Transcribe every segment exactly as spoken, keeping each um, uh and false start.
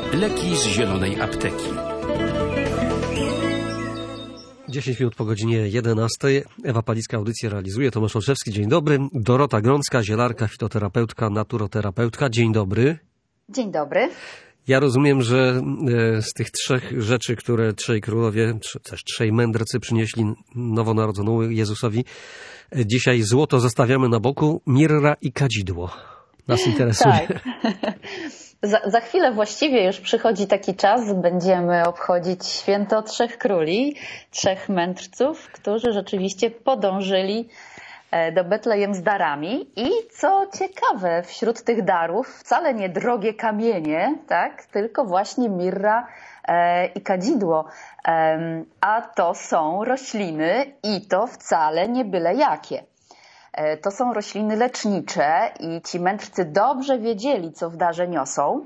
Leki z zielonej apteki. dziesięć minut po godzinie jedenastej. Ewa Palicka audycję realizuje. Tomasz Olszewski, dzień dobry. Dorota Grącka, zielarka, fitoterapeutka, naturoterapeutka. Dzień dobry. Dzień dobry. Ja rozumiem, że z tych trzech rzeczy, które trzej królowie, też trzej mędrcy przynieśli nowonarodzonemu Jezusowi, dzisiaj złoto zostawiamy na boku, mirra i kadzidło. Nas interesuje. Tak. Za, za chwilę właściwie już przychodzi taki czas, będziemy obchodzić święto Trzech Króli, trzech mędrców, którzy rzeczywiście podążyli do Betlejem z darami i co ciekawe, wśród tych darów wcale nie drogie kamienie, tak, tylko właśnie mirra e, i kadzidło, e, a to są rośliny i to wcale nie byle jakie. To są rośliny lecznicze i ci mędrcy dobrze wiedzieli, co w darze niosą.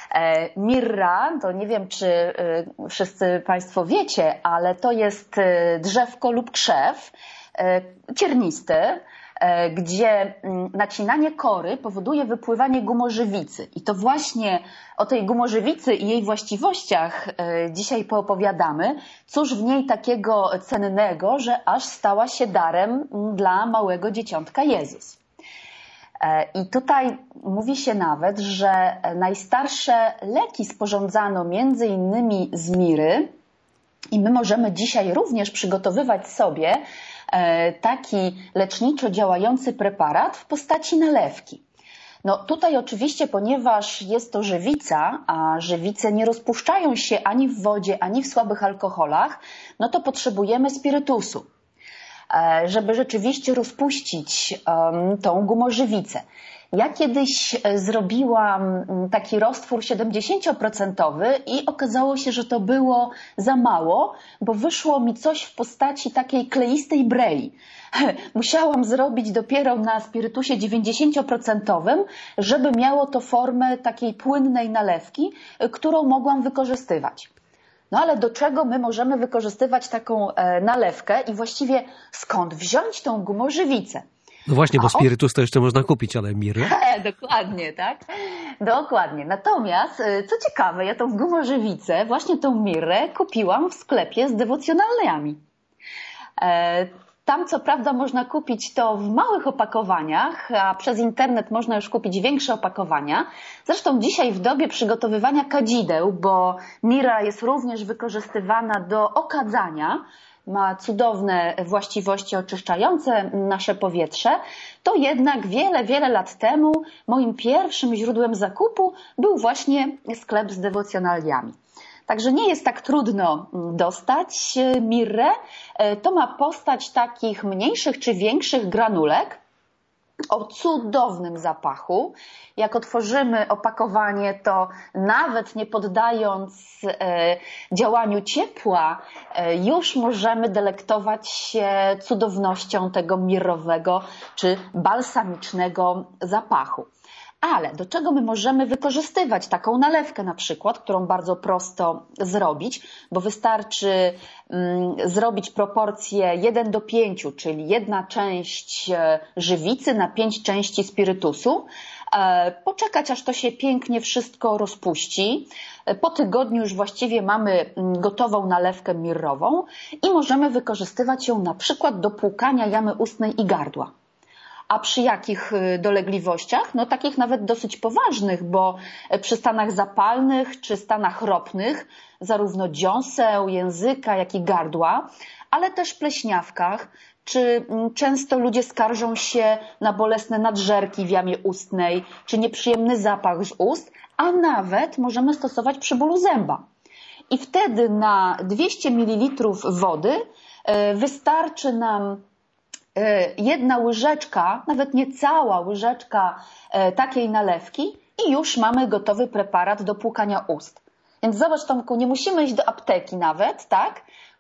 Mirra, to nie wiem, czy wszyscy Państwo wiecie, ale to jest drzewko lub krzew ciernisty, gdzie nacinanie kory powoduje wypływanie gumorzywicy. I to właśnie o tej gumorzywicy i jej właściwościach dzisiaj poopowiadamy. Cóż w niej takiego cennego, że aż stała się darem dla małego dzieciątka Jezus. I tutaj mówi się nawet, że najstarsze leki sporządzano między innymi z miry i my możemy dzisiaj również przygotowywać sobie taki leczniczo działający preparat w postaci nalewki. No tutaj oczywiście, ponieważ jest to żywica, a żywice nie rozpuszczają się ani w wodzie, ani w słabych alkoholach, no to potrzebujemy spirytusu, żeby rzeczywiście rozpuścić um, tą gumożywicę. Ja kiedyś zrobiłam taki roztwór siedemdziesięcioprocentowy i okazało się, że to było za mało, bo wyszło mi coś w postaci takiej kleistej brei. Musiałam zrobić dopiero na spirytusie dziewięćdziesięcioprocentowym, żeby miało to formę takiej płynnej nalewki, którą mogłam wykorzystywać. No ale do czego my możemy wykorzystywać taką nalewkę i właściwie skąd wziąć tą gumożywicę? No właśnie, bo spirytus to jeszcze można kupić, ale mirę? Dokładnie, tak? Dokładnie. Natomiast, co ciekawe, ja tą gumożywicę, właśnie tą mirę kupiłam w sklepie z dewocjonalniami. Tam co prawda można kupić to w małych opakowaniach, a przez internet można już kupić większe opakowania. Zresztą dzisiaj w dobie przygotowywania kadzideł, bo mira jest również wykorzystywana do okadzania, ma cudowne właściwości oczyszczające nasze powietrze, to jednak wiele, wiele lat temu moim pierwszym źródłem zakupu był właśnie sklep z dewocjonaliami. Także nie jest tak trudno dostać mirrę. To ma postać takich mniejszych czy większych granulek o cudownym zapachu. Jak otworzymy opakowanie, to nawet nie poddając e, działaniu ciepła, e, już możemy delektować się cudownością tego mirrowego czy balsamicznego zapachu. Ale do czego my możemy wykorzystywać taką nalewkę na przykład, którą bardzo prosto zrobić, bo wystarczy mm, zrobić proporcję jeden do pięciu, czyli jedna część żywicy na pięć części spirytusu, e, poczekać aż to się pięknie wszystko rozpuści. Po tygodniu już właściwie mamy gotową nalewkę mirrową i możemy wykorzystywać ją na przykład do płukania jamy ustnej i gardła. A przy jakich dolegliwościach? No takich nawet dosyć poważnych, bo przy stanach zapalnych czy stanach ropnych, zarówno dziąseł, języka, jak i gardła, ale też pleśniawkach, czy często ludzie skarżą się na bolesne nadżerki w jamie ustnej, czy nieprzyjemny zapach z ust, a nawet możemy stosować przy bólu zęba. I wtedy na dwieście mililitrów wody wystarczy nam jedna łyżeczka, nawet nie cała łyżeczka takiej nalewki i już mamy gotowy preparat do płukania ust. Więc zobacz, Tomku, nie musimy iść do apteki nawet, tak?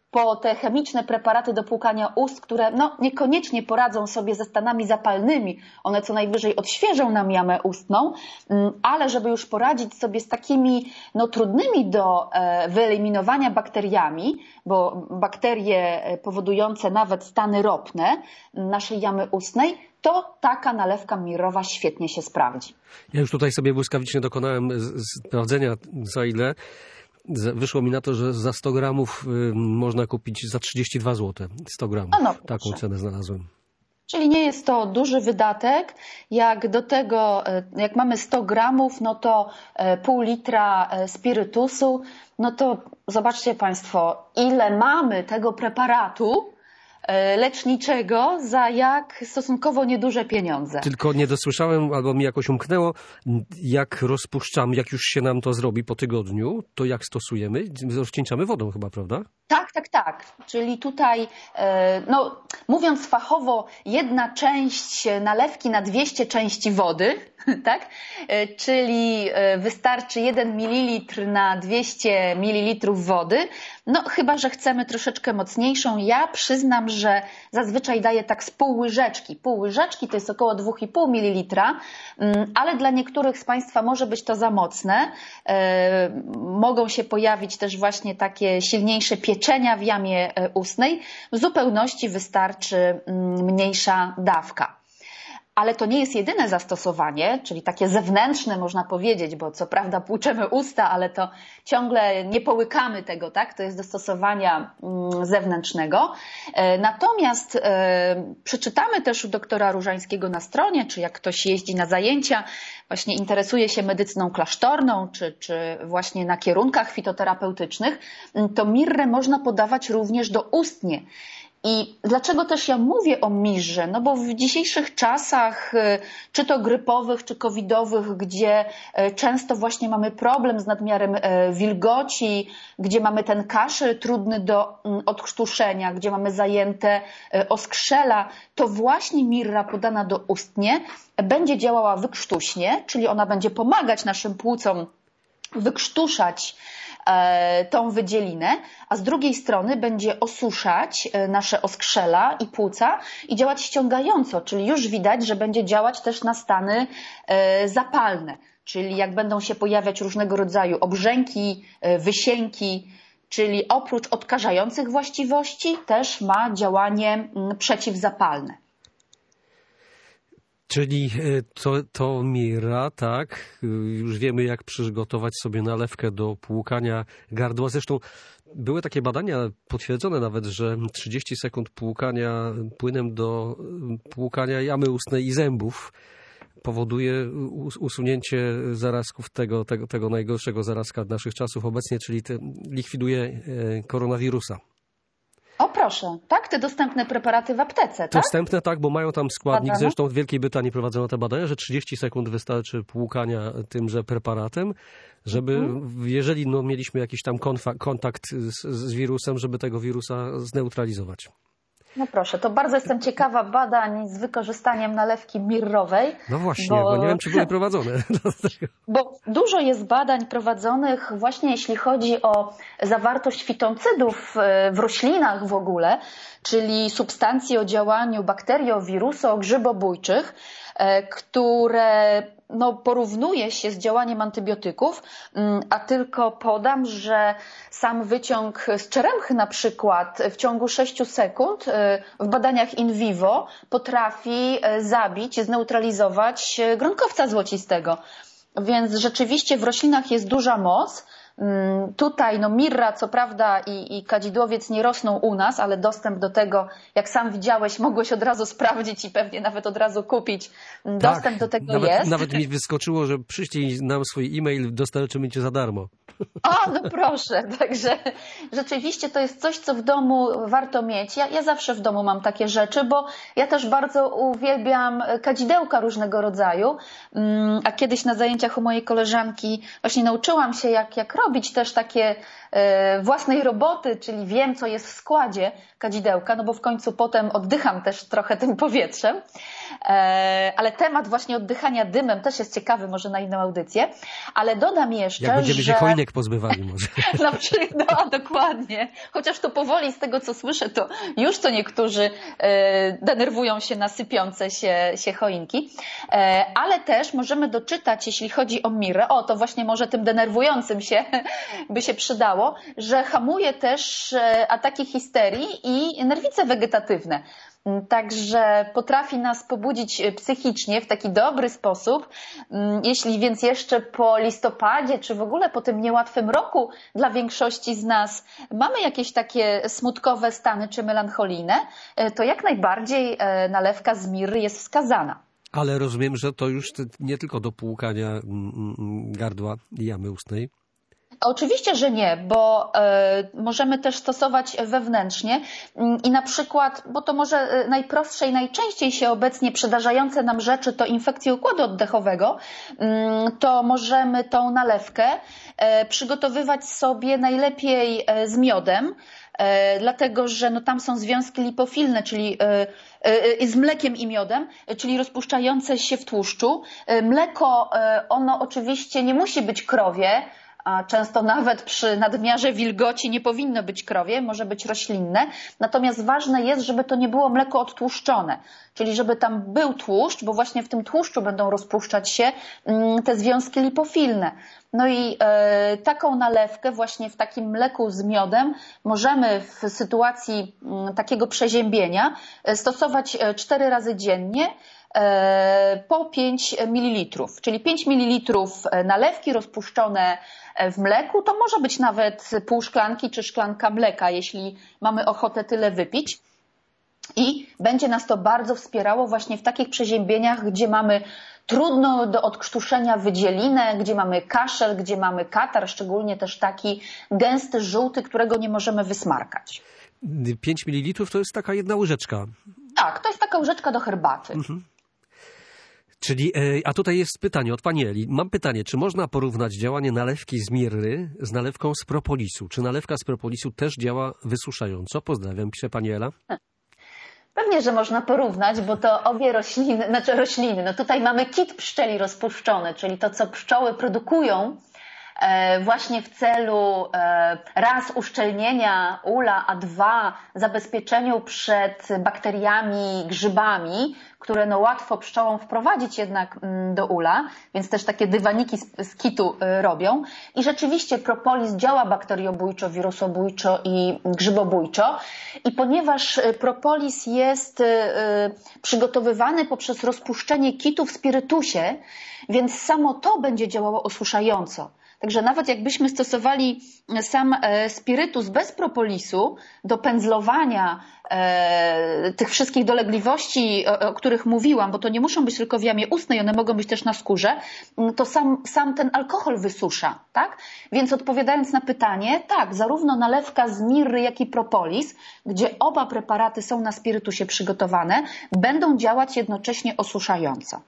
po te chemiczne preparaty do płukania ust, które no, niekoniecznie poradzą sobie ze stanami zapalnymi. One co najwyżej odświeżą nam jamę ustną, ale żeby już poradzić sobie z takimi no, trudnymi do wyeliminowania bakteriami, bo bakterie powodujące nawet stany ropne naszej jamy ustnej, to taka nalewka mirrowa świetnie się sprawdzi. Ja już tutaj sobie błyskawicznie dokonałem sprawdzenia, za ile. Wyszło mi na to, że za sto gramów można kupić za trzydzieści dwa złote. sto gramów. No, taką cenę znalazłem. Czyli nie jest to duży wydatek. Jak do tego, jak mamy sto gramów, no to pół litra spirytusu, no to zobaczcie Państwo, ile mamy tego preparatu leczniczego za jak stosunkowo nieduże pieniądze. Tylko nie dosłyszałem, albo mi jakoś umknęło, jak rozpuszczamy, jak już się nam to zrobi po tygodniu, to jak stosujemy? Rozcieńczamy wodą chyba, prawda? Tak, tak, tak. Czyli tutaj, no, mówiąc fachowo, jedna część nalewki na dwieście części wody, tak? Czyli wystarczy jeden mililitr na dwieście mililitrów wody. No, chyba że chcemy troszeczkę mocniejszą. Ja przyznam, że zazwyczaj daję tak z pół łyżeczki. Pół łyżeczki to jest około dwa i pół mililitra, ale dla niektórych z Państwa może być to za mocne. Mogą się pojawić też właśnie takie silniejsze pieczenia w jamie ustnej. W zupełności wystarczy mniejsza dawka. Ale to nie jest jedyne zastosowanie, czyli takie zewnętrzne można powiedzieć, bo co prawda płuczemy usta, ale to ciągle nie połykamy tego, tak? To jest do stosowania zewnętrznego. Natomiast przeczytamy też u doktora Różańskiego na stronie, czy jak ktoś jeździ na zajęcia, właśnie interesuje się medycyną klasztorną, czy, czy właśnie na kierunkach fitoterapeutycznych, to mirrę można podawać również doustnie. I dlaczego też ja mówię o mirze? No bo w dzisiejszych czasach, czy to grypowych, czy covidowych, gdzie często właśnie mamy problem z nadmiarem wilgoci, gdzie mamy ten kaszel trudny do odkrztuszenia, gdzie mamy zajęte oskrzela, to właśnie mirra podana doustnie będzie działała wykrztuśnie, czyli ona będzie pomagać naszym płucom wykrztuszać tą wydzielinę, a z drugiej strony będzie osuszać nasze oskrzela i płuca i działać ściągająco, czyli już widać, że będzie działać też na stany zapalne, czyli jak będą się pojawiać różnego rodzaju obrzęki, wysięki, czyli oprócz odkażających właściwości też ma działanie przeciwzapalne. Czyli to, to mirra, tak, już wiemy jak przygotować sobie nalewkę do płukania gardła. Zresztą były takie badania potwierdzone nawet, że trzydzieści sekund płukania płynem do płukania jamy ustnej i zębów powoduje usunięcie zarazków tego, tego, tego najgorszego zarazka naszych czasów obecnie, czyli te, likwiduje koronawirusa. O proszę, tak? Te dostępne preparaty w aptece, tak? Dostępne, tak, bo mają tam składnik, Badane? Zresztą w Wielkiej Brytanii prowadzono te badania, że trzydzieści sekund wystarczy płukania tymże preparatem, żeby, mhm. jeżeli no, mieliśmy jakiś tam konfa- kontakt z, z wirusem, żeby tego wirusa zneutralizować. No proszę, to bardzo jestem ciekawa badań z wykorzystaniem nalewki mirrowej. No właśnie, bo, bo nie wiem, czy były prowadzone. Bo dużo jest badań prowadzonych właśnie jeśli chodzi o zawartość fitoncydów w roślinach w ogóle, czyli substancji o działaniu bakteriowirusogrzybobójczych, które no, porównuje się z działaniem antybiotyków, a tylko podam, że sam wyciąg z czeremchy na przykład w ciągu sześciu sekund w badaniach in vivo potrafi zabić, zneutralizować gronkowca złocistego. Więc rzeczywiście w roślinach jest duża moc. Tutaj no mirra co prawda i, i kadzidłowiec nie rosną u nas, ale dostęp do tego, jak sam widziałeś, mogłeś od razu sprawdzić i pewnie nawet od razu kupić. Dostęp tak, do tego nawet, jest. Nawet mi wyskoczyło, że przyślij nam swój e-mail, dostarczymy cię za darmo. O, no proszę, także rzeczywiście to jest coś, co w domu warto mieć. Ja, ja zawsze w domu mam takie rzeczy, bo ja też bardzo uwielbiam kadzidełka różnego rodzaju, a kiedyś na zajęciach u mojej koleżanki właśnie nauczyłam się, jak, jak robić też takie e, własnej roboty, czyli wiem, co jest w składzie kadzidełka, no bo w końcu potem oddycham też trochę tym powietrzem, e, ale temat właśnie oddychania dymem też jest ciekawy, może na inną audycję, ale dodam jeszcze, jak będziemy że... się choinkę wiek pozbywali może. Na przykład, no dokładnie. Chociaż to powoli z tego, co słyszę, to już to niektórzy e, denerwują się na sypiące się, się choinki. E, ale też możemy doczytać, jeśli chodzi o mirrę, o to właśnie może tym denerwującym się by się przydało, że hamuje też ataki histerii i nerwice wegetatywne. Także potrafi nas pobudzić psychicznie w taki dobry sposób. Jeśli więc jeszcze po listopadzie, czy w ogóle po tym niełatwym roku dla większości z nas mamy jakieś takie smutkowe stany czy melancholijne, to jak najbardziej nalewka z mirry jest wskazana. Ale rozumiem, że to już nie tylko do płukania gardła i jamy ustnej. Oczywiście, że nie, bo y, możemy też stosować wewnętrznie y, i na przykład, bo to może najprostsze i najczęściej się obecnie przydarzające nam rzeczy to infekcje układu oddechowego, y, to możemy tą nalewkę y, przygotowywać sobie najlepiej y, z miodem, y, dlatego że no, tam są związki lipofilne, czyli y, y, z mlekiem i miodem, czyli rozpuszczające się w tłuszczu. Y, mleko, y, ono oczywiście nie musi być krowie, a często nawet przy nadmiarze wilgoci nie powinno być krowie, może być roślinne. Natomiast ważne jest, żeby to nie było mleko odtłuszczone, czyli żeby tam był tłuszcz, bo właśnie w tym tłuszczu będą rozpuszczać się te związki lipofilne. No i e, taką nalewkę właśnie w takim mleku z miodem możemy w sytuacji m, takiego przeziębienia stosować cztery razy dziennie po pięć mililitrów, czyli pięć mililitrów nalewki rozpuszczone w mleku, to może być nawet pół szklanki czy szklanka mleka, jeśli mamy ochotę tyle wypić. I będzie nas to bardzo wspierało właśnie w takich przeziębieniach, gdzie mamy trudno do odkrztuszenia wydzielinę, gdzie mamy kaszel, gdzie mamy katar, szczególnie też taki gęsty, żółty, którego nie możemy wysmarkać. pięć mililitrów to jest taka jedna łyżeczka. Tak, to jest taka łyżeczka do herbaty. Mhm. Czyli, a tutaj jest pytanie od pani Eli. Mam pytanie, czy można porównać działanie nalewki z mirry z nalewką z propolisu? Czy nalewka z propolisu też działa wysuszająco? Pozdrawiam, pisze pani Ela. Pewnie, że można porównać, bo to obie rośliny, znaczy rośliny, no tutaj mamy kit pszczeli rozpuszczony, czyli to, co pszczoły produkują właśnie w celu raz uszczelnienia ula, a dwa zabezpieczeniu przed bakteriami, grzybami, które no łatwo pszczołom wprowadzić jednak do ula, więc też takie dywaniki z, z kitu robią. I rzeczywiście propolis działa bakteriobójczo, wirusobójczo i grzybobójczo. I ponieważ propolis jest przygotowywany poprzez rozpuszczenie kitu w spirytusie, więc samo to będzie działało osuszająco. Także nawet jakbyśmy stosowali sam spirytus bez propolisu do pędzlowania e, tych wszystkich dolegliwości, o, o których mówiłam, bo to nie muszą być tylko w jamie ustnej, one mogą być też na skórze, to sam, sam ten alkohol wysusza, tak? Więc odpowiadając na pytanie, tak, zarówno nalewka z mirry, jak i propolis, gdzie oba preparaty są na spirytusie przygotowane, będą działać jednocześnie osuszająco.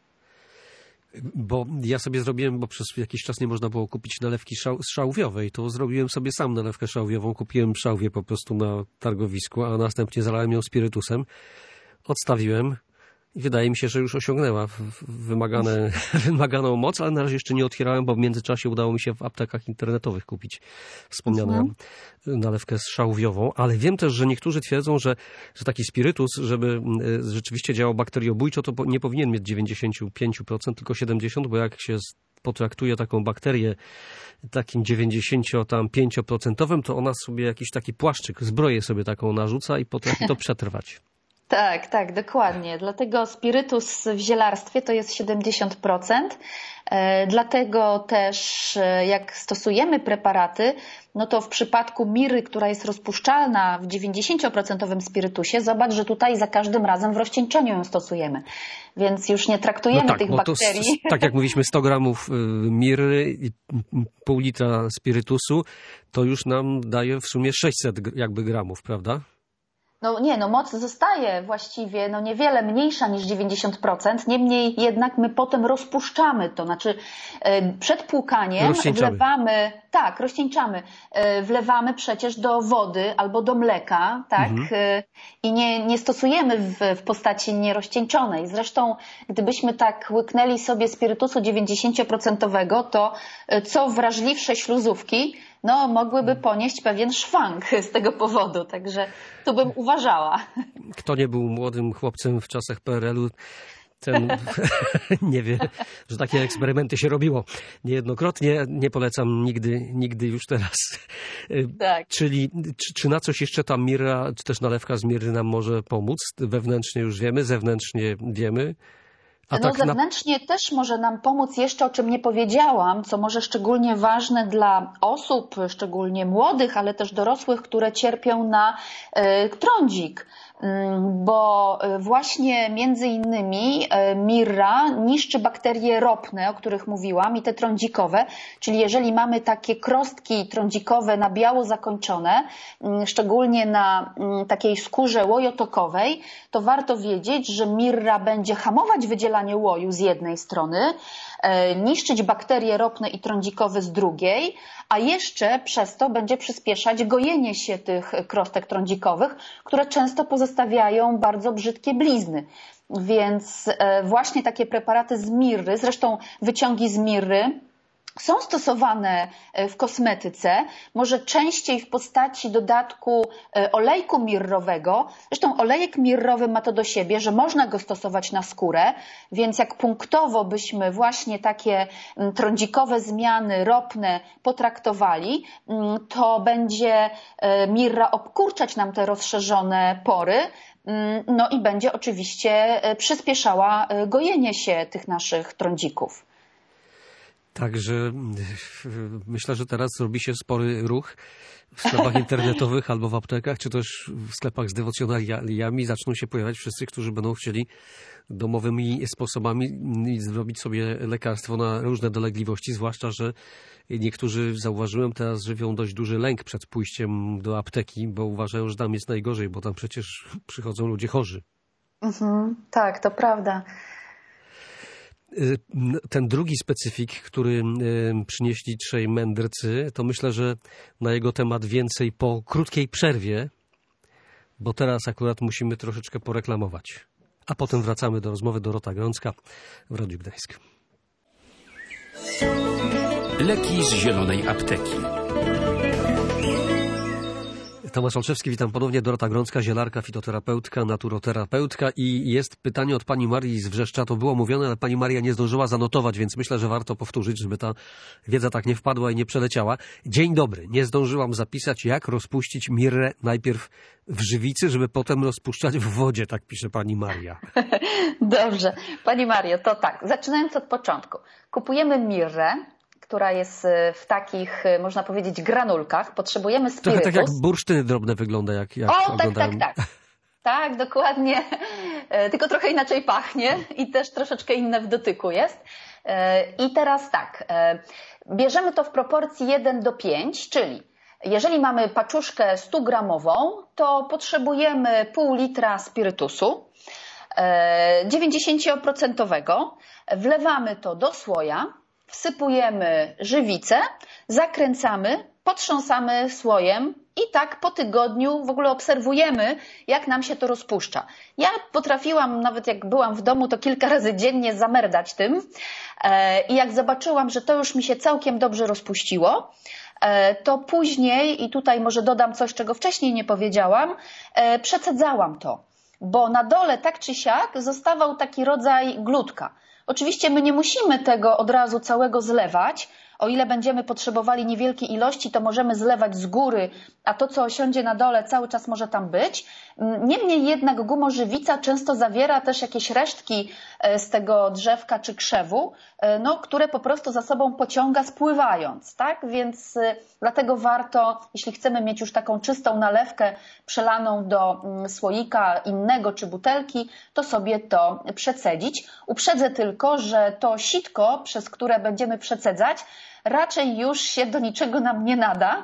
Bo ja sobie zrobiłem, bo przez jakiś czas nie można było kupić nalewki szał, szałwiowej, to zrobiłem sobie sam nalewkę szałwiową, kupiłem szałwię po prostu na targowisku, a następnie zalałem ją spirytusem, odstawiłem i wydaje mi się, że już osiągnęła wymagane, wymaganą moc, ale na razie jeszcze nie otwierałem, bo w międzyczasie udało mi się w aptekach internetowych kupić wspomnianą mhm. nalewkę szałwiową, ale wiem też, że niektórzy twierdzą, że, że taki spirytus, żeby rzeczywiście działał bakteriobójczo, to nie powinien mieć dziewięćdziesiąt pięć procent, tylko siedemdziesiąt procent, bo jak się potraktuje taką bakterię takim dziewięćdziesiąt pięć procent, to ona sobie jakiś taki płaszczyk, zbroję sobie taką narzuca i potrafi to przetrwać. Tak, tak, dokładnie. Dlatego spirytus w zielarstwie to jest siedemdziesiąt procent. Dlatego też jak stosujemy preparaty, no to w przypadku miry, która jest rozpuszczalna w dziewięćdziesiąt procent spirytusie, zobacz, że tutaj za każdym razem w rozcieńczeniu ją stosujemy. Więc już nie traktujemy no tak, tych bakterii. To, tak jak mówiliśmy, sto gramów miry i pół litra spirytusu, to już nam daje w sumie sześćset jakby gramów, prawda? No nie, no moc zostaje właściwie no niewiele mniejsza niż dziewięćdziesiąt procent, niemniej jednak my potem rozpuszczamy to, znaczy przed płukaniem wlewamy, tak, rozcieńczamy, wlewamy przecież do wody albo do mleka, tak, mhm. i nie, nie stosujemy w, w postaci nierozcieńczonej. Zresztą gdybyśmy tak łyknęli sobie spirytusu dziewięćdziesięcioprocentowego, to co wrażliwsze śluzówki no mogłyby ponieść pewien szwank z tego powodu, także tu bym uważała. Kto nie był młodym chłopcem w czasach P R L-u, ten nie wie, że takie eksperymenty się robiło niejednokrotnie. Nie polecam nigdy, nigdy już teraz. Tak. Czyli czy, czy na coś jeszcze ta mirra, czy też nalewka z mirry nam może pomóc? Wewnętrznie już wiemy, zewnętrznie wiemy. A no tak zewnętrznie na... też może nam pomóc jeszcze, o czym nie powiedziałam, co może szczególnie ważne dla osób, szczególnie młodych, ale też dorosłych, które cierpią na y, trądzik. Bo właśnie między innymi mirra niszczy bakterie ropne, o których mówiłam, i te trądzikowe, czyli jeżeli mamy takie krostki trądzikowe na biało zakończone, szczególnie na takiej skórze łojotokowej, to warto wiedzieć, że mirra będzie hamować wydzielanie łoju z jednej strony, niszczyć bakterie ropne i trądzikowe z drugiej, a jeszcze przez to będzie przyspieszać gojenie się tych krostek trądzikowych, które często pozostawiają bardzo brzydkie blizny. Więc właśnie takie preparaty z mirry, zresztą wyciągi z mirry, są stosowane w kosmetyce, może częściej w postaci dodatku olejku mirrowego. Zresztą olejek mirrowy ma to do siebie, że można go stosować na skórę, więc jak punktowo byśmy właśnie takie trądzikowe zmiany ropne potraktowali, to będzie mirra obkurczać nam te rozszerzone pory, no i będzie oczywiście przyspieszała gojenie się tych naszych trądzików. Także myślę, że teraz robi się spory ruch w sklepach internetowych albo w aptekach, czy też w sklepach z dewocjonaliami. Zaczną się pojawiać wszyscy, którzy będą chcieli domowymi sposobami zrobić sobie lekarstwo na różne dolegliwości, zwłaszcza, że niektórzy, zauważyłem, teraz żywią dość duży lęk przed pójściem do apteki, bo uważają, że tam jest najgorzej, bo tam przecież przychodzą ludzie chorzy. Mhm, tak, to prawda. Ten drugi specyfik, który przynieśli trzej mędrcy, to myślę, że na jego temat więcej po krótkiej przerwie, bo teraz akurat musimy troszeczkę poreklamować. A potem wracamy do rozmowy. Dorota Grącka w Radiu Gdańsk. Leki z zielonej apteki. Tomasz Olszewski, witam ponownie. Dorota Grącka, zielarka, fitoterapeutka, naturoterapeutka i jest pytanie od pani Marii z Wrzeszcza. To było mówione, ale pani Maria nie zdążyła zanotować, więc myślę, że warto powtórzyć, żeby ta wiedza tak nie wpadła i nie przeleciała. Dzień dobry. Nie zdążyłam zapisać, jak rozpuścić mirrę najpierw w żywicy, żeby potem rozpuszczać w wodzie, tak pisze pani Maria. Dobrze. Pani Mario, to tak. Zaczynając od początku. Kupujemy mirrę, która jest w takich, można powiedzieć, granulkach. Potrzebujemy spirytus. Trochę tak jak bursztyny drobne wygląda, jak, jak O, tak, tak, tak. Tak, dokładnie. Tylko trochę inaczej pachnie i też troszeczkę inne w dotyku jest. I teraz tak, bierzemy to w proporcji jeden do pięciu, czyli jeżeli mamy paczuszkę stu gramową, to potrzebujemy pół litra spirytusu dziewięćdziesięcioprocentowego. Wlewamy to do słoja. Wsypujemy żywicę, zakręcamy, potrząsamy słojem i tak po tygodniu w ogóle obserwujemy, jak nam się to rozpuszcza. Ja potrafiłam, nawet jak byłam w domu, to kilka razy dziennie zamerdać tym i jak zobaczyłam, że to już mi się całkiem dobrze rozpuściło, to później, i tutaj może dodam coś, czego wcześniej nie powiedziałam, przecedzałam to, bo na dole tak czy siak zostawał taki rodzaj glutka. Oczywiście my nie musimy tego od razu całego zlewać. O ile będziemy potrzebowali niewielkiej ilości, to możemy zlewać z góry, a to, co osiądzie na dole, cały czas może tam być. Niemniej jednak gumożywica często zawiera też jakieś resztki z tego drzewka czy krzewu, no, które po prostu za sobą pociąga spływając, tak? Więc dlatego warto, jeśli chcemy mieć już taką czystą nalewkę przelaną do słoika innego czy butelki, to sobie to przecedzić. Uprzedzę tylko, że to sitko, przez które będziemy przecedzać, raczej już się do niczego nam nie nada,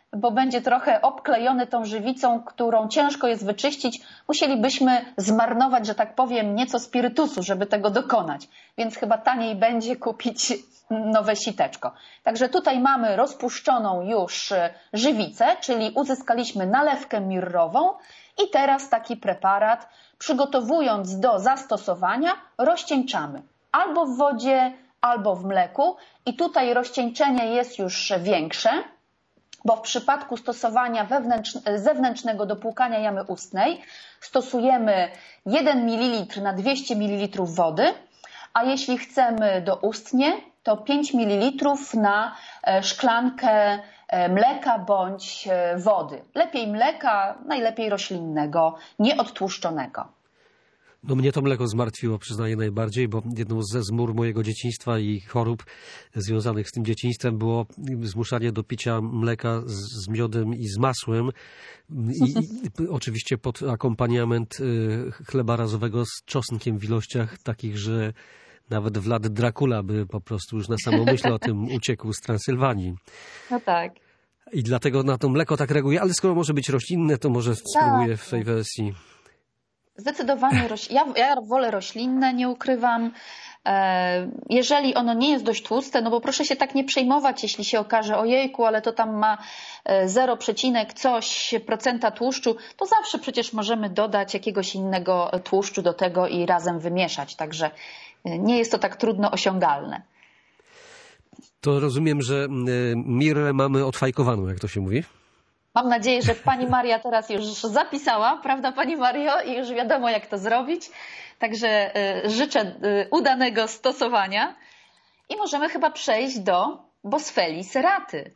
bo będzie trochę obklejony tą żywicą, którą ciężko jest wyczyścić. Musielibyśmy zmarnować, że tak powiem, nieco spirytusu, żeby tego dokonać. Więc chyba taniej będzie kupić nowe siteczko. Także tutaj mamy rozpuszczoną już żywicę, czyli uzyskaliśmy nalewkę mirrową i teraz taki preparat, przygotowując do zastosowania, rozcieńczamy albo w wodzie, albo w mleku i tutaj rozcieńczenie jest już większe, bo w przypadku stosowania zewnętrznego do płukania jamy ustnej stosujemy jeden mililitr na dwieście mililitrów wody, a jeśli chcemy doustnie, to pięć mililitrów na szklankę mleka bądź wody. Lepiej mleka, najlepiej roślinnego, nieodtłuszczonego. No mnie to mleko zmartwiło, przyznaję najbardziej, bo jedną ze zmór mojego dzieciństwa i chorób związanych z tym dzieciństwem było zmuszanie do picia mleka z, z miodem i z masłem. I, i oczywiście pod akompaniament chleba razowego z czosnkiem w ilościach takich, że nawet Vlad Dracula by po prostu już na samą myśl o tym uciekł z Transylwanii. No tak. I dlatego na to mleko tak reaguje, ale skoro może być roślinne, to może spróbuję w tej wersji. Zdecydowanie roś... ja, ja wolę roślinne, nie ukrywam. Jeżeli ono nie jest dość tłuste, no bo proszę się tak nie przejmować, jeśli się okaże, ojejku, ale to tam ma zero przecinek coś procenta tłuszczu, to zawsze przecież możemy dodać jakiegoś innego tłuszczu do tego i razem wymieszać. Także nie jest to tak trudno osiągalne. To rozumiem, że mirrę mamy odfajkowaną, jak to się mówi? Mam nadzieję, że pani Maria teraz już zapisała, prawda pani Mario? I już wiadomo, jak to zrobić. Także życzę udanego stosowania i możemy chyba przejść do Boswelli serraty.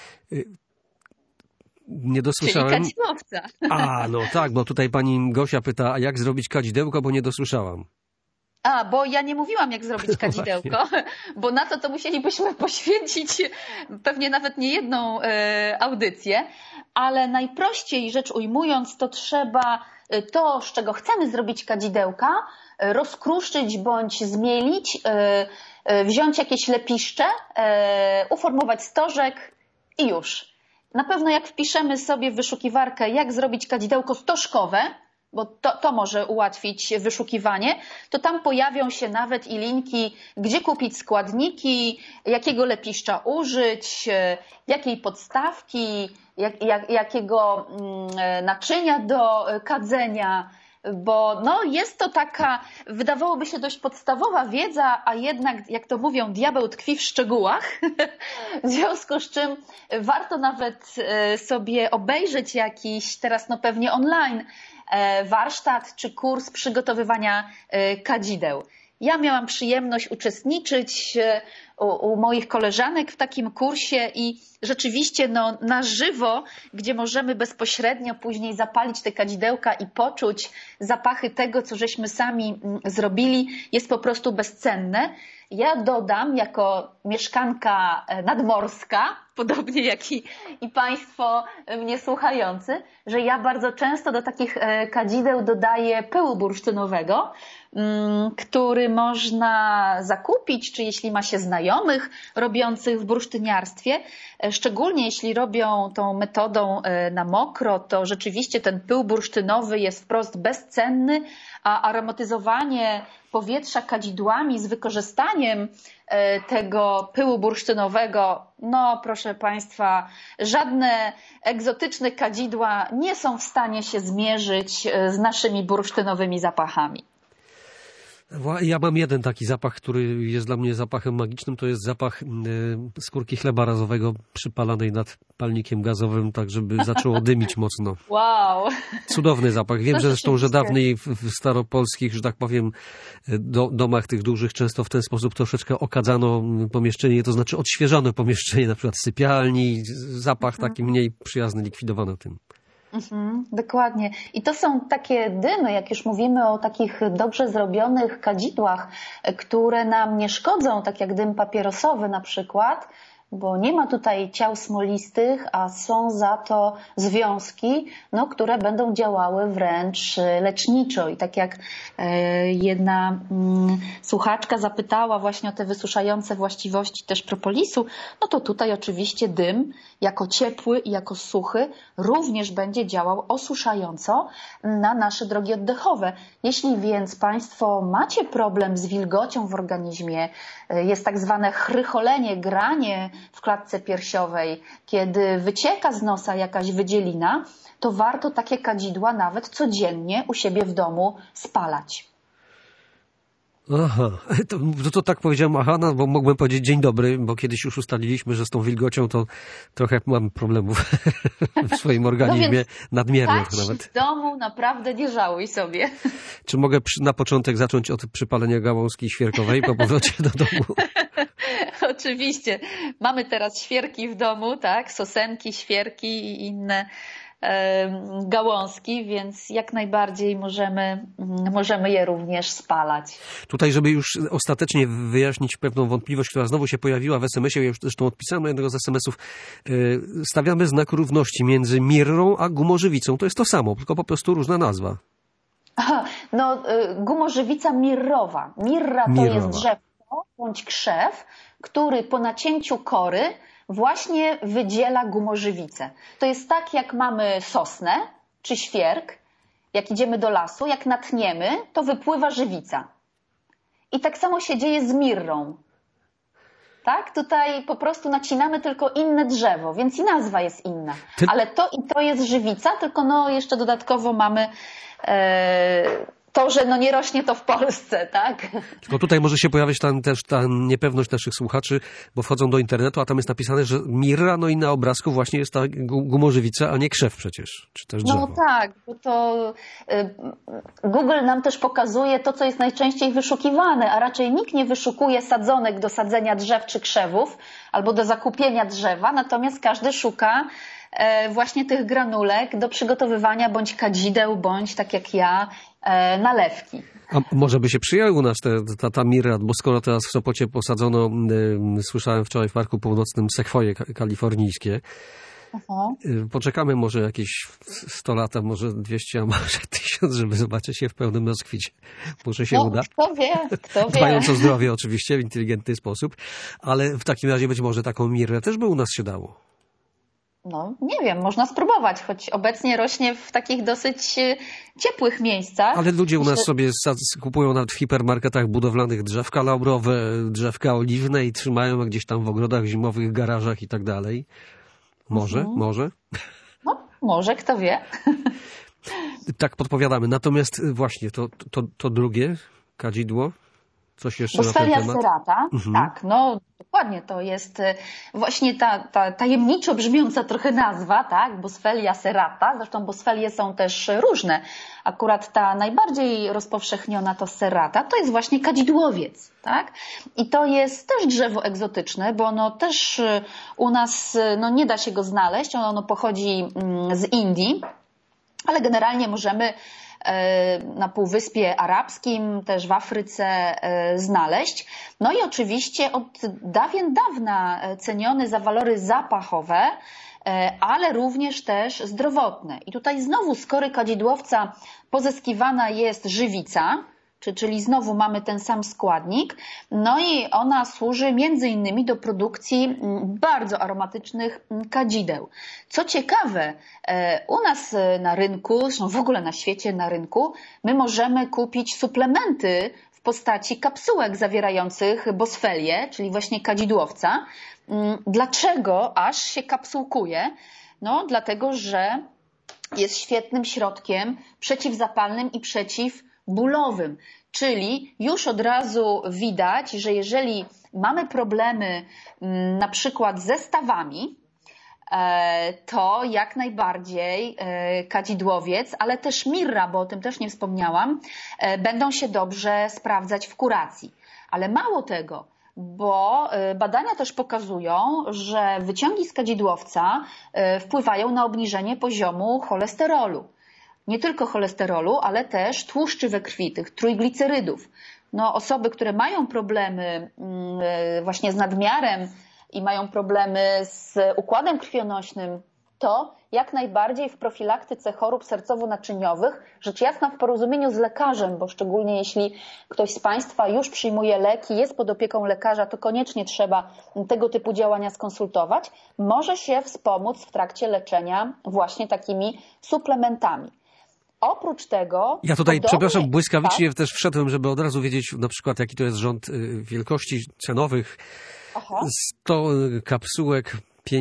Nie dosłyszałem. Czyli kadzidłowca. A, no tak, bo tutaj pani Gosia pyta, a jak zrobić kadzidełko, bo nie dosłyszałam. A, bo ja nie mówiłam, jak zrobić kadzidełko, bo na to to musielibyśmy poświęcić pewnie nawet nie jedną e, audycję, ale najprościej rzecz ujmując, to trzeba to, z czego chcemy zrobić kadzidełka, rozkruszyć bądź zmielić, e, e, wziąć jakieś lepiszcze, e, uformować stożek i już. Na pewno jak wpiszemy sobie w wyszukiwarkę, jak zrobić kadzidełko stożkowe, bo to, to może ułatwić wyszukiwanie, to tam pojawią się nawet i linki, gdzie kupić składniki, jakiego lepiszcza użyć, jakiej podstawki, jak, jak, jakiego naczynia do kadzenia, bo no jest to taka, wydawałoby się dość podstawowa wiedza, a jednak, jak to mówią, diabeł tkwi w szczegółach, w związku z czym warto nawet sobie obejrzeć jakiś, teraz no pewnie online, warsztat czy kurs przygotowywania kadzideł. Ja miałam przyjemność uczestniczyć u, u moich koleżanek w takim kursie i rzeczywiście no, na żywo, gdzie możemy bezpośrednio później zapalić te kadzidełka i poczuć zapachy tego, co żeśmy sami zrobili, jest po prostu bezcenne. Ja dodam, jako mieszkanka nadmorska, podobnie jak i, i Państwo mnie słuchający, że ja bardzo często do takich kadzideł dodaję pyłu bursztynowego, który można zakupić, czy jeśli ma się znajomych robiących w bursztyniarstwie, szczególnie jeśli robią tą metodą na mokro, to rzeczywiście ten pył bursztynowy jest wprost bezcenny, a aromatyzowanie powietrza kadzidłami z wykorzystaniem tego pyłu bursztynowego, no proszę Państwa, żadne egzotyczne kadzidła nie są w stanie się zmierzyć z naszymi bursztynowymi zapachami. Ja mam jeden taki zapach, który jest dla mnie zapachem magicznym, to jest zapach skórki chleba razowego przypalanej nad palnikiem gazowym, tak żeby zaczęło dymić mocno. Wow! Cudowny zapach. Wiem, że zresztą, że dawniej w staropolskich, że tak powiem, do, domach tych dużych często w ten sposób troszeczkę okadzano pomieszczenie, to znaczy odświeżano pomieszczenie, na przykład sypialni, zapach taki mniej przyjazny likwidowano tym. Mhm, dokładnie. I to są takie dymy, jak już mówimy o takich dobrze zrobionych kadzidłach, które nam nie szkodzą, tak jak dym papierosowy na przykład, bo nie ma tutaj ciał smolistych, a są za to związki, no, które będą działały wręcz leczniczo. I tak jak jedna słuchaczka zapytała właśnie o te wysuszające właściwości też propolisu, no to tutaj oczywiście dym jako ciepły i jako suchy również będzie działał osuszająco na nasze drogi oddechowe. Jeśli więc Państwo macie problem z wilgocią w organizmie, jest tak zwane chrycholenie, granie w klatce piersiowej, kiedy wycieka z nosa jakaś wydzielina, to warto takie kadzidła nawet codziennie u siebie w domu spalać. Aha, to, to tak powiedziałem, aha, no, bo mógłbym powiedzieć dzień dobry, bo kiedyś już ustaliliśmy, że z tą wilgocią to trochę mam problemów w swoim organizmie, no nadmiernych tak nawet. W domu naprawdę nie żałuj sobie. Czy mogę przy, na początek zacząć od przypalenia gałązki świerkowej po powrocie do domu? Oczywiście. Mamy teraz świerki w domu, tak? Sosenki, świerki i inne gałązki, więc jak najbardziej możemy, możemy je również spalać. Tutaj, żeby już ostatecznie wyjaśnić pewną wątpliwość, która znowu się pojawiła w es em esie, ja już zresztą odpisałem na jednego z es em esów, stawiamy znak równości między mirrą a gumożywicą. To jest to samo, tylko po prostu różna nazwa. Aha, no, gumorzywica mirrowa. Mirra to Mirrowa. jest drzewko bądź krzew, który po nacięciu kory właśnie wydziela gumożywicę. To jest tak, jak mamy sosnę czy świerk, jak idziemy do lasu, jak natniemy, to wypływa żywica. I tak samo się dzieje z mirrą. Tak? Tutaj po prostu nacinamy tylko inne drzewo, więc i nazwa jest inna. Ty... Ale to i to jest żywica, tylko no jeszcze dodatkowo mamy e, to, że no nie rośnie to w Polsce, tak? Tylko tutaj może się pojawić tam też ta niepewność naszych słuchaczy, bo wchodzą do internetu, a tam jest napisane, że mirra, no i na obrazku właśnie jest ta gumorzywica, a nie krzew przecież, czy też drzewo. No tak, bo to y, Google nam też pokazuje to, co jest najczęściej wyszukiwane, a raczej nikt nie wyszukuje sadzonek do sadzenia drzew czy krzewów albo do zakupienia drzewa, natomiast każdy szuka właśnie tych granulek do przygotowywania bądź kadzideł, bądź tak jak ja, nalewki. A może by się przyjęły u nas te, ta, ta mirra, bo skoro teraz w Sopocie posadzono, y, słyszałem wczoraj w Parku Północnym, sekwoje kalifornijskie. Aha. Y, poczekamy może jakieś sto lat, może dwieście, a może tysiąc, żeby zobaczyć je w pełnym rozkwicie. Może się no, uda. Kto wie, kto wie. Dbając o zdrowie oczywiście, w inteligentny sposób, ale w takim razie być może taką mirrę też by u nas się dało. No nie wiem, można spróbować, choć obecnie rośnie w takich dosyć ciepłych miejscach. Ale ludzie u nas sobie kupują nawet w hipermarketach budowlanych drzewka laurowe, drzewka oliwne i trzymają gdzieś tam w ogrodach zimowych, garażach i tak dalej. Może, mhm. może. No, może, kto wie. Tak podpowiadamy. Natomiast właśnie to, to, to drugie kadzidło, coś jeszcze Bosfelia na ten temat? serrata, mhm. tak, no dokładnie, to jest właśnie ta, ta tajemniczo brzmiąca trochę nazwa, tak, Bosfelia serrata, zresztą bosfelie są też różne, akurat ta najbardziej rozpowszechniona to serrata, to jest właśnie kadzidłowiec, tak, i to jest też drzewo egzotyczne, bo ono też u nas, no nie da się go znaleźć, ono pochodzi z Indii, ale generalnie możemy na Półwyspie Arabskim, też w Afryce znaleźć. No i oczywiście od dawien dawna ceniony za walory zapachowe, ale również też zdrowotne. I tutaj znowu z kory kadzidłowca pozyskiwana jest żywica, czyli znowu mamy ten sam składnik, no i ona służy między innymi do produkcji bardzo aromatycznych kadzideł. Co ciekawe, u nas na rynku, zresztą w ogóle na świecie na rynku, my możemy kupić suplementy w postaci kapsułek zawierających bosfelię, czyli właśnie kadzidłowca. Dlaczego aż się kapsułkuje? No dlatego, że jest świetnym środkiem przeciwzapalnym i przeciwbólowym. Czyli już od razu widać, że jeżeli mamy problemy na przykład ze stawami, to jak najbardziej kadzidłowiec, ale też mirra, bo o tym też nie wspomniałam, będą się dobrze sprawdzać w kuracji. Ale mało tego, bo badania też pokazują, że wyciągi z kadzidłowca wpływają na obniżenie poziomu cholesterolu. Nie tylko cholesterolu, ale też tłuszczy we krwi, tych trójglicerydów. No, osoby, które mają problemy właśnie z nadmiarem i mają problemy z układem krwionośnym, to jak najbardziej w profilaktyce chorób sercowo-naczyniowych, rzecz jasna w porozumieniu z lekarzem, bo szczególnie jeśli ktoś z Państwa już przyjmuje leki, jest pod opieką lekarza, to koniecznie trzeba tego typu działania skonsultować, może się wspomóc w trakcie leczenia właśnie takimi suplementami. Oprócz tego... Ja tutaj, podobnie, przepraszam, błyskawicznie tak? też wszedłem, żeby od razu wiedzieć na przykład, jaki to jest rząd wielkości cenowych. Aha. sto kapsułek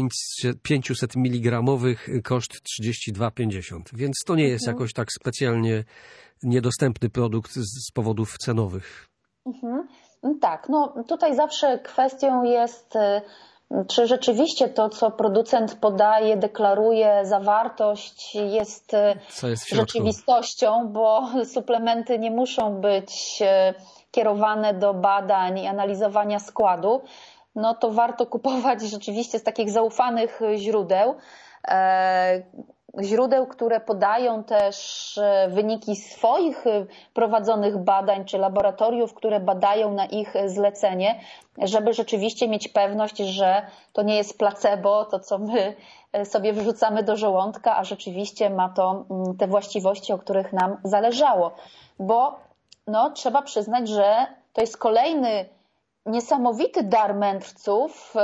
pięćset miligramowych, koszt trzydzieści dwa pięćdziesiąt. Więc to nie jest mhm. jakoś tak specjalnie niedostępny produkt z, z powodów cenowych. Mhm. Tak, no tutaj zawsze kwestią jest, czy rzeczywiście to, co producent podaje, deklaruje, zawartość jest, co jest w rzeczywistością, bo suplementy nie muszą być kierowane do badań i analizowania składu. No to warto kupować rzeczywiście z takich zaufanych źródeł, e, źródeł, które podają też wyniki swoich prowadzonych badań, czy laboratoriów, które badają na ich zlecenie, żeby rzeczywiście mieć pewność, że to nie jest placebo, to co my sobie wrzucamy do żołądka, a rzeczywiście ma to te właściwości, o których nam zależało. Bo no, trzeba przyznać, że to jest kolejny niesamowity dar mędrców,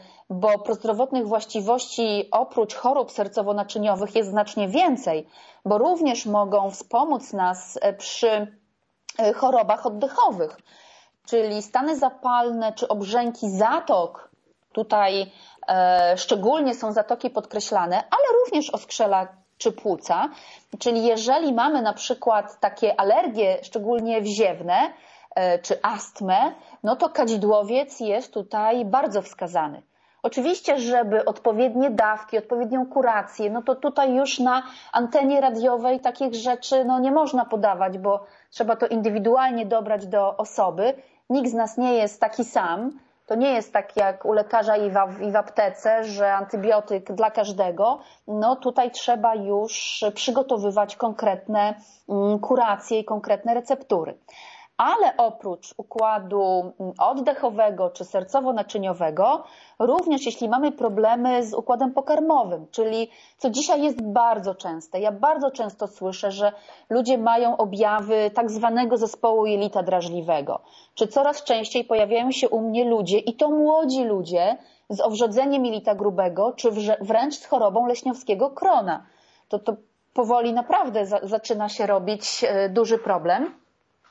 bo prozdrowotnych właściwości oprócz chorób sercowo-naczyniowych jest znacznie więcej, bo również mogą wspomóc nas przy chorobach oddechowych, czyli stany zapalne czy obrzęki zatok. Tutaj e, szczególnie są zatoki podkreślane, ale również oskrzela czy płuca, czyli jeżeli mamy na przykład takie alergie, szczególnie wziewne, czy astmę, no to kadzidłowiec jest tutaj bardzo wskazany. Oczywiście, żeby odpowiednie dawki, odpowiednią kurację, no to tutaj już na antenie radiowej takich rzeczy no nie można podawać, bo trzeba to indywidualnie dobrać do osoby. Nikt z nas nie jest taki sam. To nie jest tak jak u lekarza i w, i w aptece, że antybiotyk dla każdego. No tutaj trzeba już przygotowywać konkretne kuracje i konkretne receptury. Ale oprócz układu oddechowego czy sercowo-naczyniowego, również jeśli mamy problemy z układem pokarmowym, czyli co dzisiaj jest bardzo częste. Ja bardzo często słyszę, że ludzie mają objawy tak zwanego zespołu jelita drażliwego. Czy coraz częściej pojawiają się u mnie ludzie, i to młodzi ludzie, z owrzodzeniem jelita grubego, czy wręcz z chorobą leśniowskiego krona. To, to powoli naprawdę za, zaczyna się robić duży problem.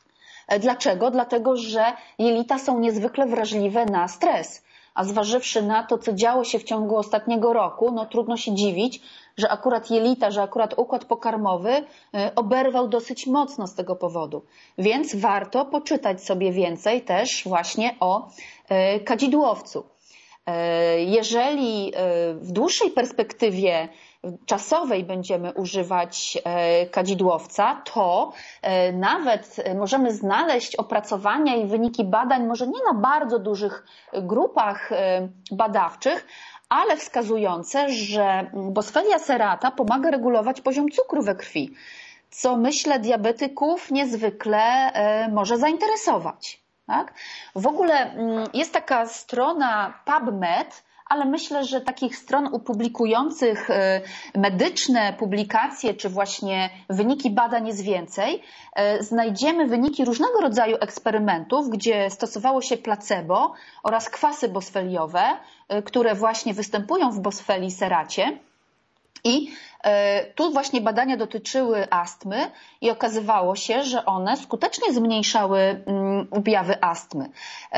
Dlaczego? Dlatego, że jelita są niezwykle wrażliwe na stres. A zważywszy na to, co działo się w ciągu ostatniego roku, no trudno się dziwić, że akurat jelita, że akurat układ pokarmowy oberwał dosyć mocno z tego powodu. Więc warto poczytać sobie więcej też właśnie o kadzidłowcu. Jeżeli w dłuższej perspektywie czasowej będziemy używać kadzidłowca, to nawet możemy znaleźć opracowania i wyniki badań, może nie na bardzo dużych grupach badawczych, ale wskazujące, że Boswellia serrata pomaga regulować poziom cukru we krwi, co myślę diabetyków niezwykle może zainteresować. Tak? W ogóle jest taka strona PubMed, ale myślę, że takich stron upublikujących medyczne publikacje czy właśnie wyniki badań jest więcej. Znajdziemy wyniki różnego rodzaju eksperymentów, gdzie stosowało się placebo oraz kwasy bosfeliowe, które właśnie występują w Boswellii serracie. I tu właśnie badania dotyczyły astmy i okazywało się, że one skutecznie zmniejszały objawy astmy.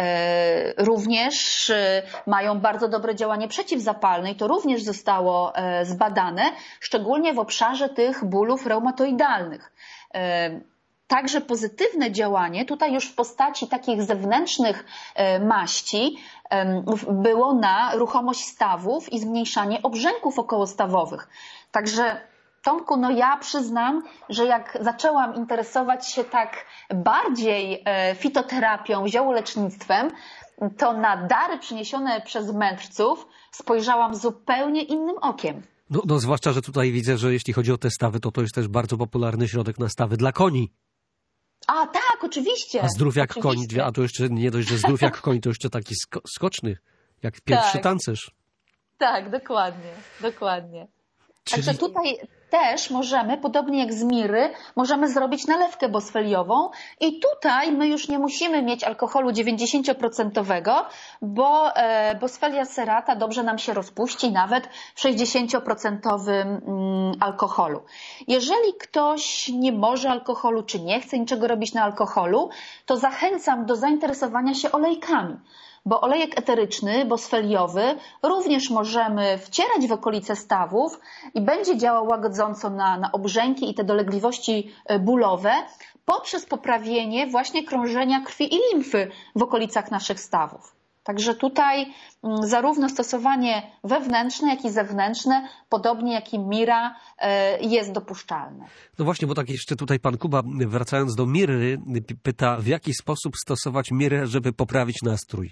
Również mają bardzo dobre działanie przeciwzapalne i to również zostało zbadane, szczególnie w obszarze tych bólów reumatoidalnych. Także pozytywne działanie, tutaj już w postaci takich zewnętrznych maści, było na ruchomość stawów i zmniejszanie obrzęków okołostawowych. Także Tomku, no ja przyznam, że jak zaczęłam interesować się tak bardziej fitoterapią, ziołolecznictwem, to na dary przyniesione przez mędrców spojrzałam zupełnie innym okiem. No, no zwłaszcza, że tutaj widzę, że jeśli chodzi o te stawy, to to jest też bardzo popularny środek na stawy dla koni. A tak, oczywiście. A zdrów jak oczywiście. koń, a to jeszcze nie dość, że zdrów jak koń, to jeszcze taki sko- skoczny Jak pierwszy tak. tancerz. Tak, dokładnie, dokładnie. Czyli... Także tutaj też możemy, podobnie jak z miry, możemy zrobić nalewkę bosfeliową i tutaj my już nie musimy mieć alkoholu dziewięćdziesiąt procent, bo e, bosfelia serrata dobrze nam się rozpuści nawet w sześćdziesiąt procent mm, alkoholu. Jeżeli ktoś nie może alkoholu, czy nie chce niczego robić na alkoholu, to zachęcam do zainteresowania się olejkami. Bo olejek eteryczny, bosfeliowy, również możemy wcierać w okolice stawów i będzie działał łagodząco na, na obrzęki i te dolegliwości bólowe poprzez poprawienie właśnie krążenia krwi i limfy w okolicach naszych stawów. Także tutaj zarówno stosowanie wewnętrzne, jak i zewnętrzne, podobnie jak i mira, jest dopuszczalne. No właśnie, bo tak jeszcze tutaj pan Kuba, wracając do miry, pyta, w jaki sposób stosować mirę, żeby poprawić nastrój?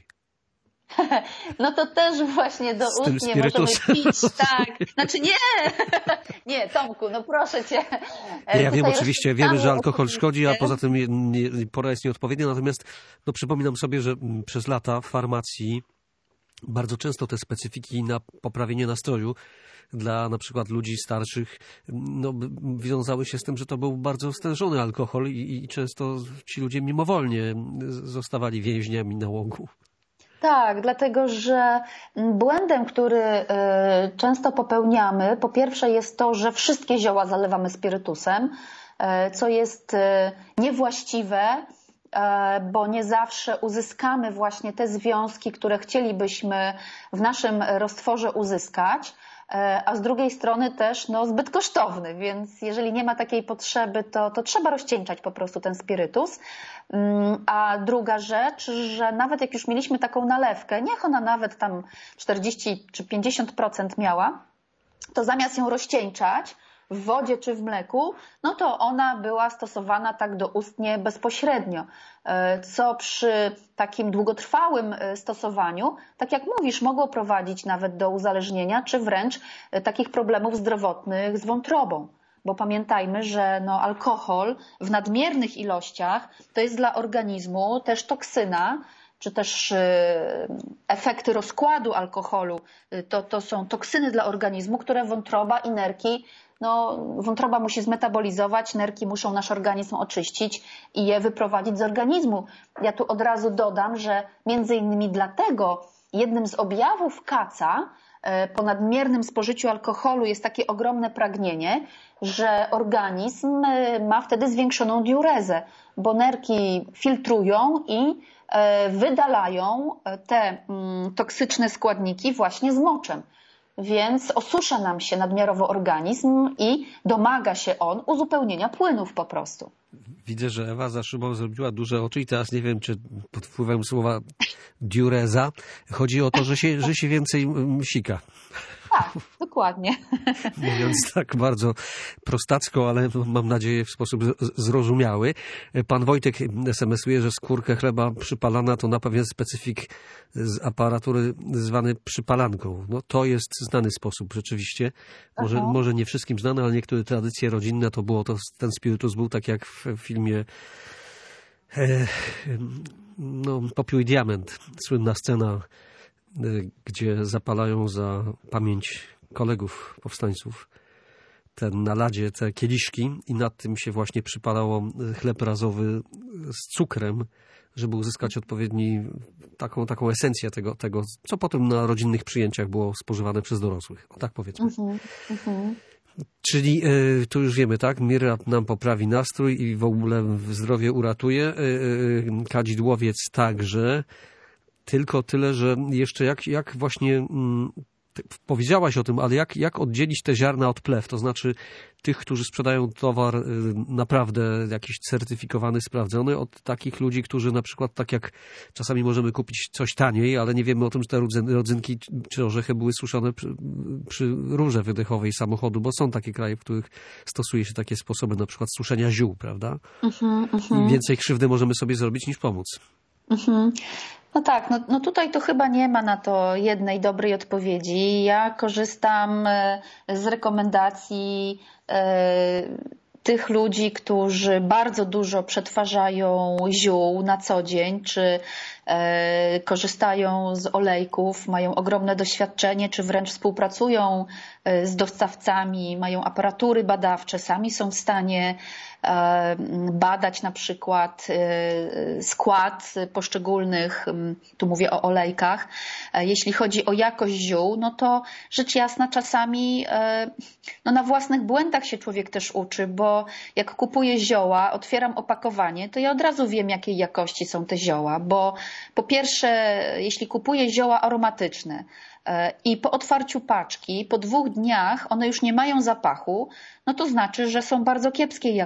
No to też właśnie do ust nie możemy pić, tak. Znaczy nie, nie, Tomku, no proszę cię. Ja, ja wiem oczywiście, wiemy, że alkohol szkodzi, a poza tym nie, pora jest nieodpowiednia, natomiast no, przypominam sobie, że przez lata w farmacji bardzo często te specyfiki na poprawienie nastroju dla na przykład ludzi starszych no, wiązały się z tym, że to był bardzo stężony alkohol i, i często ci ludzie mimowolnie zostawali więźniami nałogu. Tak, dlatego że błędem, który często popełniamy, po pierwsze jest to, że wszystkie zioła zalewamy spirytusem, co jest niewłaściwe, bo nie zawsze uzyskamy właśnie te związki, które chcielibyśmy w naszym roztworze uzyskać, a z drugiej strony też no, zbyt kosztowny, więc jeżeli nie ma takiej potrzeby, to, to trzeba rozcieńczać po prostu ten spirytus. A druga rzecz, że nawet jak już mieliśmy taką nalewkę, niech ona nawet tam czterdzieści czy pięćdziesiąt procent miała, to zamiast ją rozcieńczać w wodzie czy w mleku, no to ona była stosowana tak doustnie bezpośrednio, co przy takim długotrwałym stosowaniu, tak jak mówisz, mogło prowadzić nawet do uzależnienia, czy wręcz takich problemów zdrowotnych z wątrobą. Bo pamiętajmy, że no, alkohol w nadmiernych ilościach to jest dla organizmu też toksyna, czy też efekty rozkładu alkoholu, to, to są toksyny dla organizmu, które wątroba i nerki, no, wątroba musi zmetabolizować, nerki muszą nasz organizm oczyścić i je wyprowadzić z organizmu. Ja tu od razu dodam, że między innymi dlatego jednym z objawów kaca po nadmiernym spożyciu alkoholu jest takie ogromne pragnienie, że organizm ma wtedy zwiększoną diurezę, bo nerki filtrują i wydalają te toksyczne składniki właśnie z moczem. Więc osusza nam się nadmiarowo organizm i domaga się on uzupełnienia płynów po prostu. Widzę, że Ewa za szybą zrobiła duże oczy i teraz nie wiem, czy pod wpływem słowa diureza chodzi o to, że się, że się więcej sika. Tak, dokładnie. Mówiąc tak bardzo prostacko, ale mam nadzieję w sposób zrozumiały. Pan Wojtek esemesuje, że skórkę chleba przypalana to na pewien specyfik z aparatury zwany przypalanką. No to jest znany sposób rzeczywiście. Może, może nie wszystkim znany, ale niektóre tradycje rodzinne to było, to, ten spirytus był tak jak w filmie e, no, Popiół i diament. Słynna scena, gdzie zapalają za pamięć kolegów powstańców te na ladzie, te kieliszki i nad tym się właśnie przypalało chleb razowy z cukrem, żeby uzyskać odpowiedni, taką, taką esencję tego, tego, co potem na rodzinnych przyjęciach było spożywane przez dorosłych. O tak powiedzmy. Uh-huh, uh-huh. Czyli y, tu już wiemy, tak? Mira nam poprawi nastrój i w ogóle zdrowie uratuje. Y, y, kadzidłowiec także. Tylko tyle, że jeszcze jak, jak właśnie mm, powiedziałaś o tym, ale jak, jak oddzielić te ziarna od plew? To znaczy tych, którzy sprzedają towar y, naprawdę jakiś certyfikowany, sprawdzony, od takich ludzi, którzy na przykład tak jak czasami możemy kupić coś taniej, ale nie wiemy o tym, że te rodzynki czy orzechy były suszone przy, przy rurze wydechowej samochodu, bo są takie kraje, w których stosuje się takie sposoby na przykład suszenia ziół, prawda? Uh-huh, uh-huh. I więcej krzywdy możemy sobie zrobić niż pomóc. Mhm. No tak, no, no tutaj to chyba nie ma na to jednej dobrej odpowiedzi. Ja korzystam z rekomendacji e, tych ludzi, którzy bardzo dużo przetwarzają ziół na co dzień, czy korzystają z olejków, mają ogromne doświadczenie, czy wręcz współpracują z dostawcami, mają aparatury badawcze, sami są w stanie badać na przykład skład poszczególnych, tu mówię o olejkach. Jeśli chodzi o jakość ziół, no to rzecz jasna czasami no na własnych błędach się człowiek też uczy, bo jak kupuję zioła, otwieram opakowanie, to ja od razu wiem, jakiej jakości są te zioła, bo po pierwsze, jeśli kupuję zioła aromatyczne, i po otwarciu paczki, po dwóch dniach one już nie mają zapachu, no to znaczy, że są bardzo kiepskiej jakości.